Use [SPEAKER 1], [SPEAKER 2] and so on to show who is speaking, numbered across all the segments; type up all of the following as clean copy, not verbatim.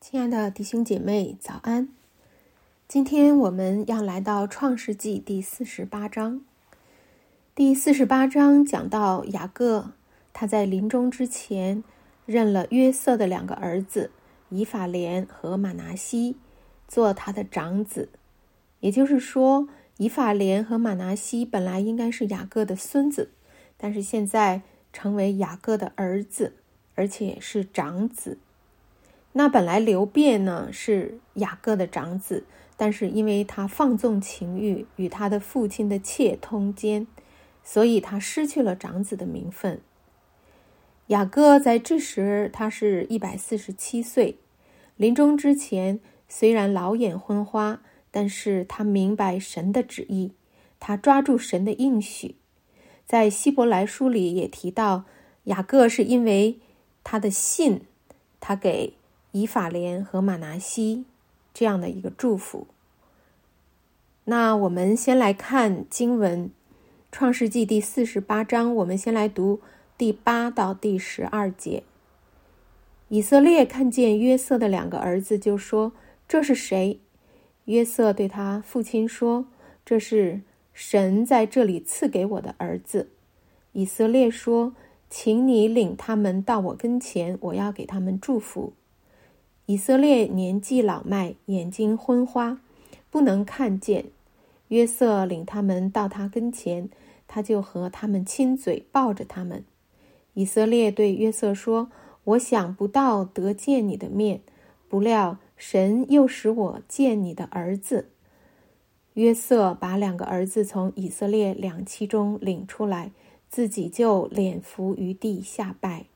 [SPEAKER 1] 亲爱的弟兄姐妹，早安！今天我们要来到创世纪第48章。第48章讲到雅各，他在临终之前认了约瑟的2个儿子以法莲和玛拿西做他的长子。也就是说，以法莲和玛拿西本来应该是雅各的孙子，但是现在成为雅各的儿子，而且是长子。那本来流便呢是雅各的长子，但是因为他放纵情欲，与他的父亲的妾通奸，所以他失去了长子的名分。雅各在这时他是147岁，临终之前虽然老眼昏花，但是他明白神的旨意，他抓住神的应许。在希伯来书里也提到，雅各是因为他的信，他给以法莲和玛拿西这样的一个祝福。那我们先来看经文，创世纪第48章，我们先来读第8到第12节。以色列看见约瑟的2个儿子，就说：这是谁？约瑟对他父亲说：这是神在这里赐给我的儿子。以色列说：请你领他们到我跟前，我要给他们祝福。以色列年纪老迈，眼睛昏花，不能看见。约瑟领他们到他跟前，他就和他们亲嘴，抱着他们。以色列对约瑟说：我想不到得见你的面，不料神又使我见你的儿子。约瑟把2个儿子从以色列两妻中领出来，自己就脸伏于地下拜。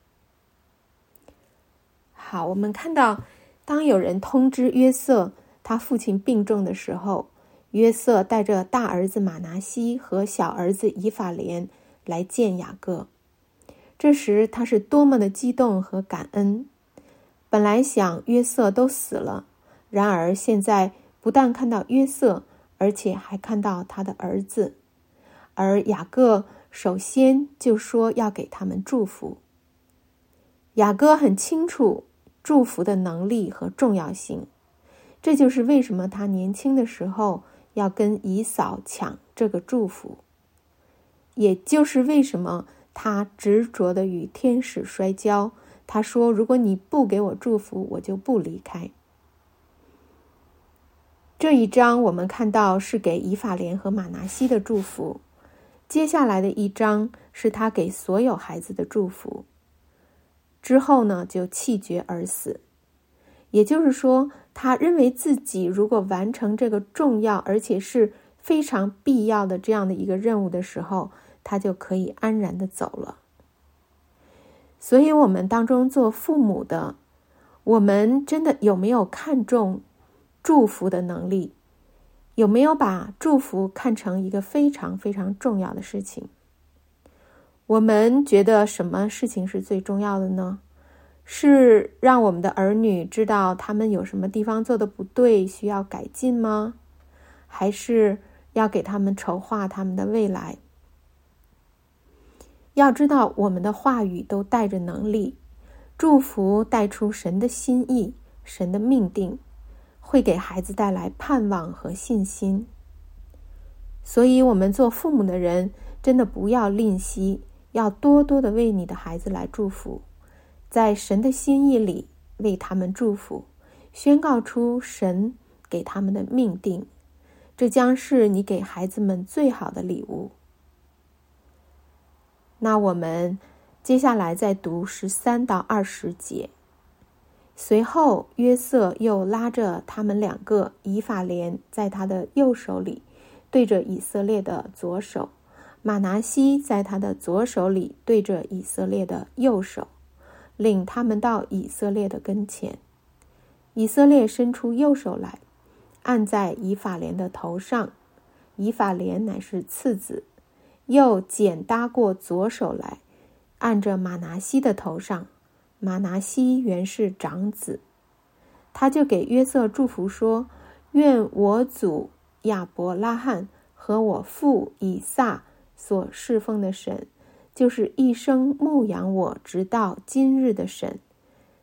[SPEAKER 1] 好，我们看到当有人通知约瑟他父亲病重的时候，约瑟带着大儿子玛拿西和小儿子以法莲来见雅各。这时他是多么的激动和感恩。本来想约瑟都死了，然而现在不但看到约瑟，而且还看到他的儿子。而雅各首先就说要给他们祝福。雅各很清楚祝福的能力和重要性，这就是为什么他年轻的时候要跟以扫抢这个祝福，也就是为什么他执着地与天使摔跤。他说：如果你不给我祝福，我就不离开。这一章我们看到是给以法莲和玛拿西的祝福，接下来的一章是他给所有孩子的祝福。之后呢，就气绝而死。也就是说，他认为自己如果完成这个重要而且是非常必要的这样的一个任务的时候，他就可以安然地走了。所以我们当中做父母的，我们真的有没有看重祝福的能力？有没有把祝福看成一个非常非常重要的事情？我们觉得什么事情是最重要的呢？是让我们的儿女知道他们有什么地方做得不对，需要改进吗？还是要给他们筹划他们的未来？要知道，我们的话语都带着能力，祝福带出神的心意，神的命定，会给孩子带来盼望和信心。所以我们做父母的人真的不要吝惜，要多多的为你的孩子来祝福，在神的心意里为他们祝福，宣告出神给他们的命定，这将是你给孩子们最好的礼物。那我们接下来再读13到20节。随后约瑟又拉着他们2个，以法莲在他的右手里对着以色列的左手，玛拿西在他的左手里对着以色列的右手，领他们到以色列的跟前。以色列伸出右手来，按在以法莲的头上，以法莲乃是次子，又剪搭过左手来，按着玛拿西的头上，玛拿西原是长子。他就给约瑟祝福说：愿我祖亚伯拉罕和我父以撒所侍奉的神，就是一生牧养我直到今日的神，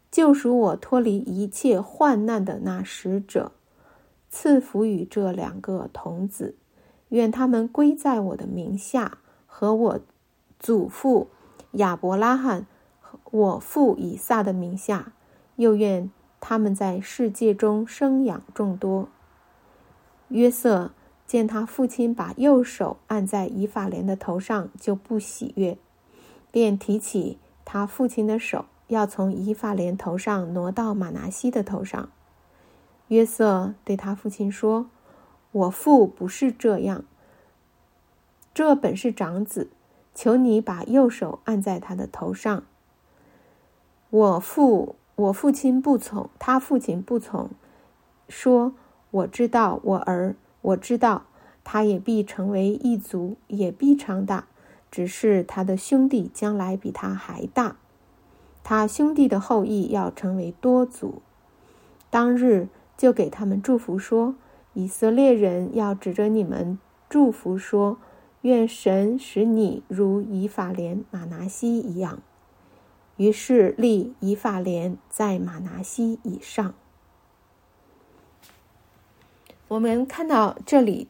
[SPEAKER 1] 救赎我脱离一切患难的那使者，赐福与这2个童子，愿他们归在我的名下，和我祖父亚伯拉罕和我父以撒的名下，又愿他们在世界中生养众多。约瑟见他父亲把右手按在以法莲的头上，就不喜悦，便提起他父亲的手，要从以法莲头上挪到玛拿西的头上。约瑟对他父亲说：我父不是这样，这本是长子，求你把右手按在他的头上。我父亲不从，他父亲不从，说：我知道我儿，我知道他也必成为一族，也必长大，只是他的兄弟将来比他还大，他兄弟的后裔要成为多族。当日就给他们祝福说：以色列人要指着你们祝福说，愿神使你如以法莲、玛拿西一样。于是立以法莲在玛拿西以上。我们看到这里，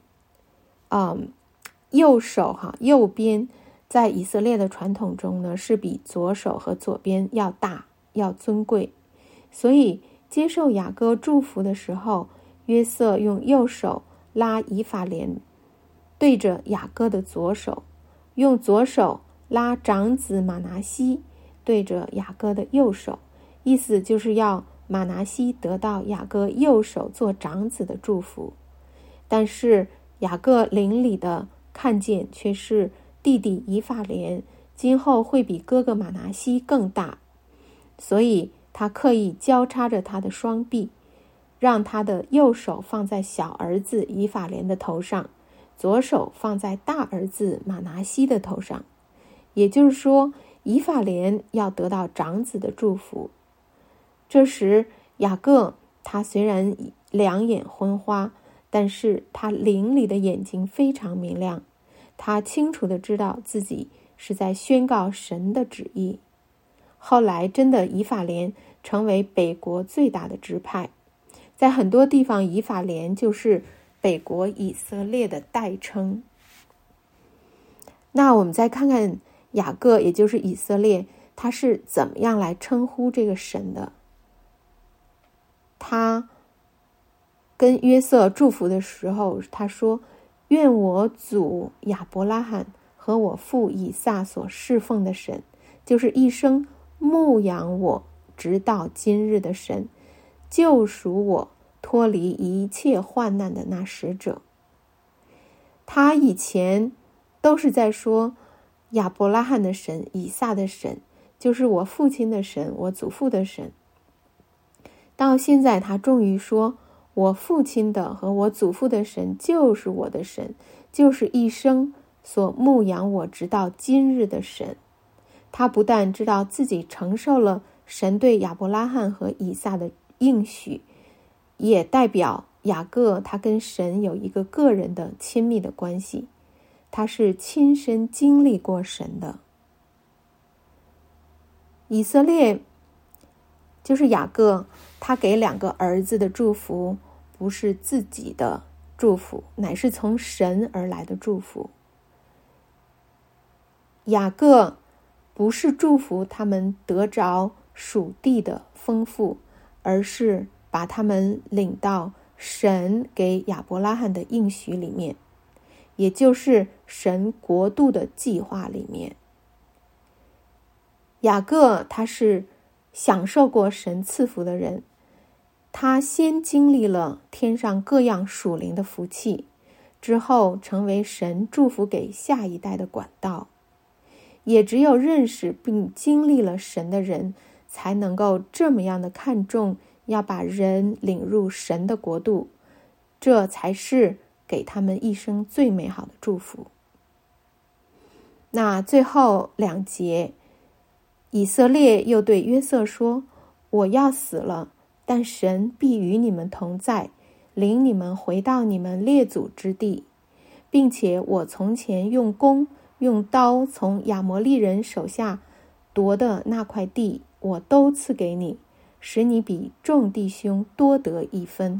[SPEAKER 1] 右手右边在以色列的传统中呢，是比左手和左边要大，要尊贵。所以接受雅各祝福的时候，约瑟用右手拉以法莲对着雅各的左手，用左手拉长子玛拿西对着雅各的右手，意思就是要玛拿西得到雅各右手做长子的祝福。但是雅各灵里的看见却是弟弟以法莲今后会比哥哥玛拿西更大，所以他刻意交叉着他的双臂，让他的右手放在小儿子以法莲的头上，左手放在大儿子玛拿西的头上。也就是说，以法莲要得到长子的祝福。这时雅各他虽然两眼昏花，但是他灵里的眼睛非常明亮，他清楚地知道自己是在宣告神的旨意。后来真的以法莲成为北国最大的支派，在很多地方以法莲就是北国以色列的代称。那我们再看看雅各，也就是以色列，他是怎么样来称呼这个神的。他跟约瑟祝福的时候，他说：愿我祖亚伯拉罕和我父以撒所侍奉的神，就是一生牧养我直到今日的神，救赎我脱离一切患难的那使者。他以前都是在说亚伯拉罕的神、以撒的神，就是我父亲的神、我祖父的神。到现在他终于说，我父亲的和我祖父的神就是我的神，就是一生所牧养我直到今日的神。他不但知道自己承受了神对亚伯拉罕和以撒的应许，也代表雅各他跟神有一个个人的亲密的关系，他是亲身经历过神的。以色列就是雅各，他给2个儿子的祝福不是自己的祝福，乃是从神而来的祝福。雅各不是祝福他们得着属地的丰富，而是把他们领到神给亚伯拉罕的应许里面，也就是神国度的计划里面。雅各他是享受过神赐福的人，他先经历了天上各样属灵的福气，之后成为神祝福给下一代的管道。也只有认识并经历了神的人，才能够这么样的看重要把人领入神的国度，这才是给他们一生最美好的祝福。那最后2节，以色列又对约瑟说：我要死了，但神必与你们同在，领你们回到你们列祖之地，并且我从前用弓用刀从亚摩利人手下夺的那块地，我都赐给你， 使你比众弟兄多得一分。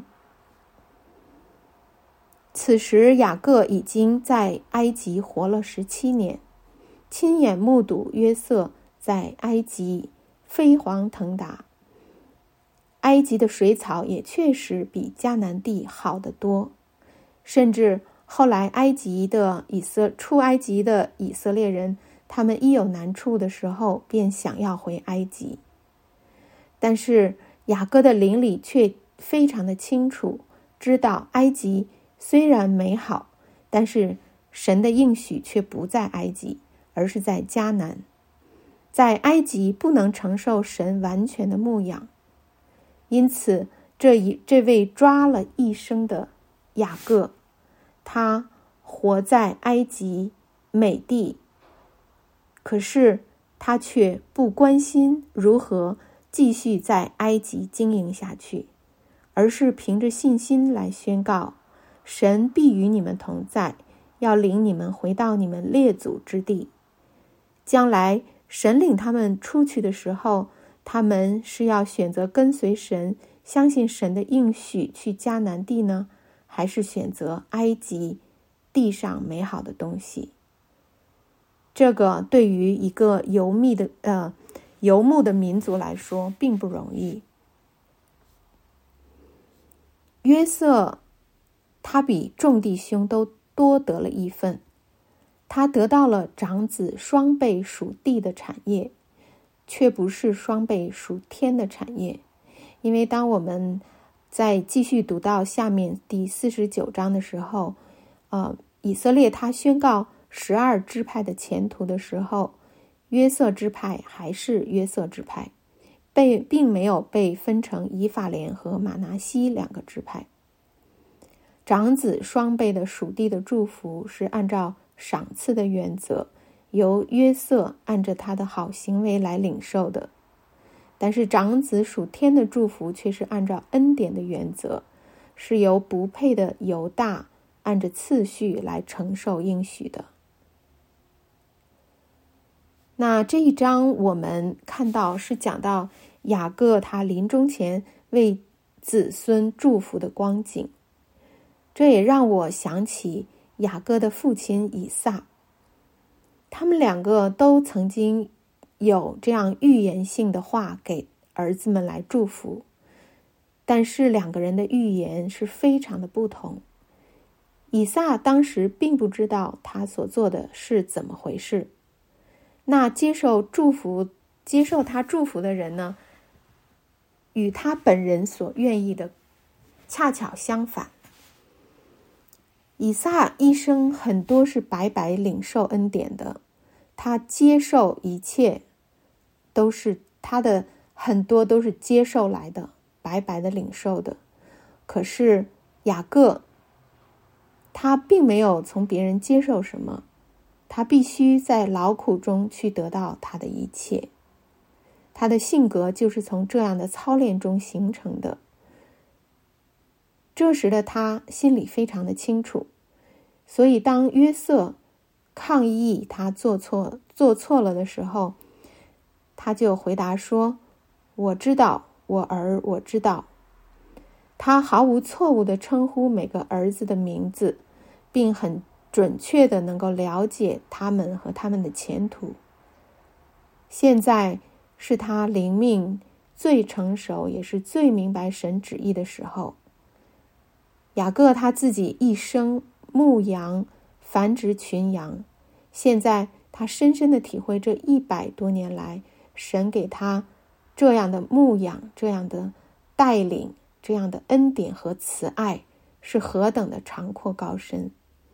[SPEAKER 1] 此时雅各已经在埃及活了17年，亲眼目睹约瑟在埃及飞黄腾达。埃及的水草也确实比迦南地好得多，甚至后来出埃及的以色列人，他们一有难处的时候便想要回埃及。但是雅各的灵里却非常的清楚，知道埃及虽然美好，但是神的应许却不在埃及，而是在迦南。在埃及不能承受神完全的牧养，因此这位抓了一生的雅各，他活在埃及美地，可是他却不关心如何继续在埃及经营下去，而是凭着信心来宣告，神必与你们同在，要领你们回到你们列祖之地。将来神领他们出去的时候，他们是要选择跟随神，相信神的应许去迦南地呢，还是选择埃及地上美好的东西？这个对于一个游牧的民族来说并不容易。约瑟他比众弟兄都多得了一份，他得到了长子双倍属地的产业，却不是双倍属天的产业。因为当我们再继续读到下面第49章的时候，以色列他宣告12支派的前途的时候，约瑟支派还是约瑟支派，并没有被分成以法莲和玛拿西2个支派。长子双倍的属地的祝福是按照赏赐的原则，由约瑟按着他的好行为来领受的。但是长子属天的祝福却是按照恩典的原则，是由不配的犹大按着次序来承受应许的。那这一章我们看到是讲到雅各他临终前为子孙祝福的光景，这也让我想起雅各的父亲以撒。他们2个都曾经有这样预言性的话给儿子们来祝福，但是2个人的预言是非常的不同。以撒当时并不知道他所做的是怎么回事，那接受他祝福的人呢，与他本人所愿意的恰巧相反。以撒一生很多是白白领受恩典的，他接受一切都是他的，很多都是接受来的，白白的领受的。可是雅各他并没有从别人接受什么，他必须在劳苦中去得到他的一切。他的性格就是从这样的操练中形成的。这时的他心里非常的清楚，所以当约瑟抗议他做错了的时候，他就回答说，我知道，我知道。他毫无错误地称呼每个儿子的名字，并很准确地能够了解他们和他们的前途。现在是他灵命最成熟，也是最明白神旨意的时候。雅各他自己一生牧羊繁殖群羊，现在他深深地体会这100多年来神给他这样的牧养，这样的带领，这样的恩典和慈爱是何等的长阔高深。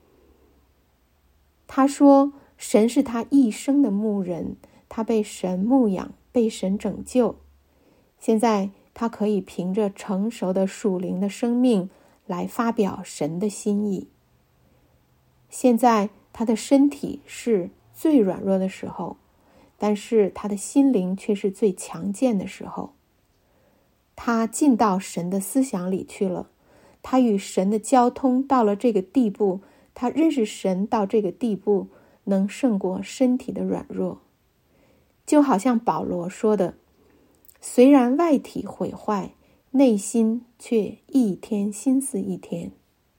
[SPEAKER 1] 他说神是他一生的牧人，他被神牧养，被神拯救。现在他可以凭着成熟的属灵的生命来发表神的心意。现在他的身体是最软弱的时候，但是他的心灵却是最强健的时候。他进到神的思想里去了，他与神的交通到了这个地步，他认识神到这个地步，能胜过身体的软弱。就好像保罗说的， 虽然外体毁坏，内心却一天心思一天。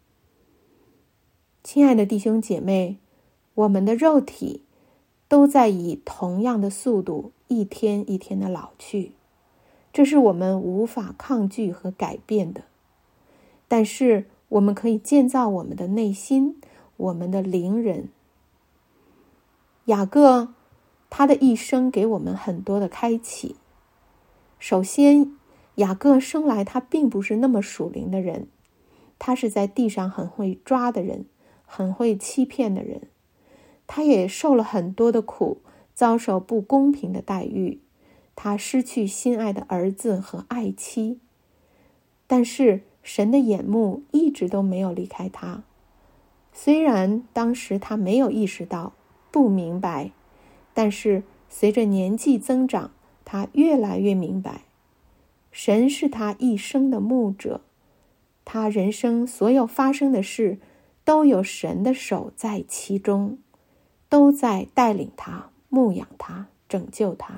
[SPEAKER 1] 亲爱的弟兄姐妹，我们的肉体都在以同样的速度一天一天的老去，这是我们无法抗拒和改变的。但是我们可以建造我们的内心，我们的灵人。雅各他的一生给我们很多的开启。首先，雅各生来他并不是那么属灵的人，他是在地上很会抓的人，很会欺骗的人。他也受了很多的苦，遭受不公平的待遇，他失去心爱的儿子和爱妻。但是神的眼目一直都没有离开他，虽然当时他没有意识到，不明白，但是随着年纪增长，他越来越明白，神是他一生的牧者，他人生所有发生的事都有神的手在其中，都在带领他、牧养他、拯救他。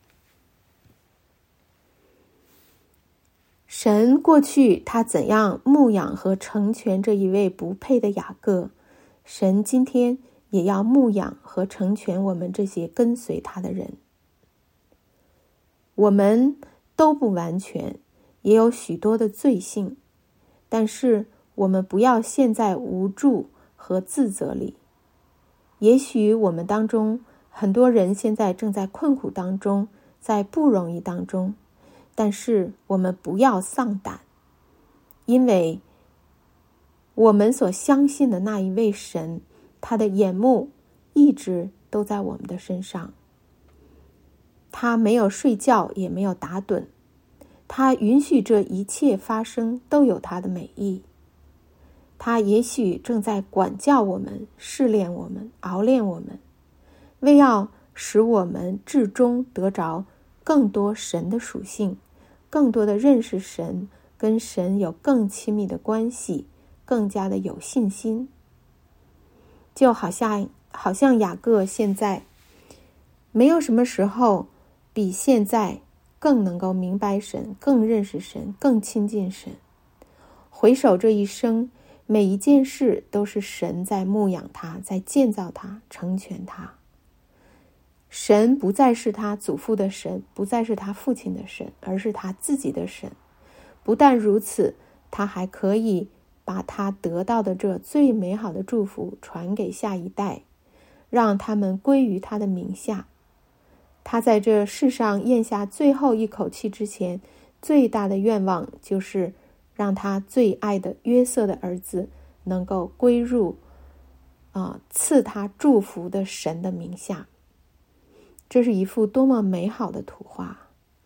[SPEAKER 1] 神过去他怎样牧养和成全这一位不配的雅各，神今天也要牧养和成全我们这些跟随他的人。我们都不完全，也有许多的罪性，但是我们不要陷在无助和自责里。也许我们当中很多人现在正在困苦当中，在不容易当中，但是我们不要丧胆，因为我们所相信的那一位神，他的眼目一直都在我们的身上。他没有睡觉，也没有打盹，他允许这一切发生，都有他的美意。他也许正在管教我们，试炼我们，熬炼我们，为要使我们至终得着更多神的属性，更多的认识神，跟神有更亲密的关系，更加的有信心。就好像雅各现在没有什么时候比现在更能够明白神，更认识神，更亲近神。回首这一生，每一件事都是神在牧养他，在建造他，成全他。神不再是他祖父的神，不再是他父亲的神，而是他自己的神。不但如此，他还可以把他得到的这最美好的祝福传给下一代，让他们归于他的名下。他在这世上咽下最后一口气之前，最大的愿望就是让他最爱的约瑟的儿子能够归入赐他祝福的神的名下。这是一幅多么美好的图画！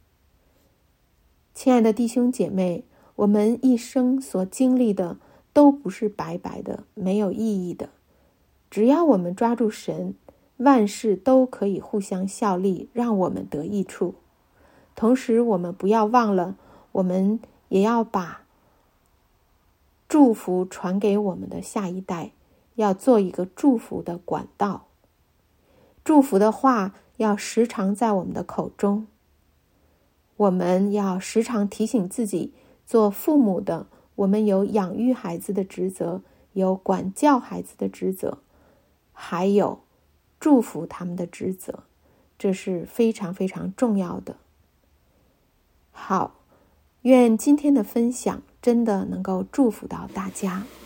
[SPEAKER 1] 亲爱的弟兄姐妹，我们一生所经历的都不是白白的，没有意义的。只要我们抓住神，万事都可以互相效力，让我们得益处。同时我们不要忘了，我们也要把祝福传给我们的下一代，要做一个祝福的管道。祝福的话要时常在我们的口中。我们要时常提醒自己，做父母的，我们有养育孩子的职责，有管教孩子的职责，还有祝福他们的职责，这是非常非常重要的。好，愿今天的分享真的能够祝福到大家。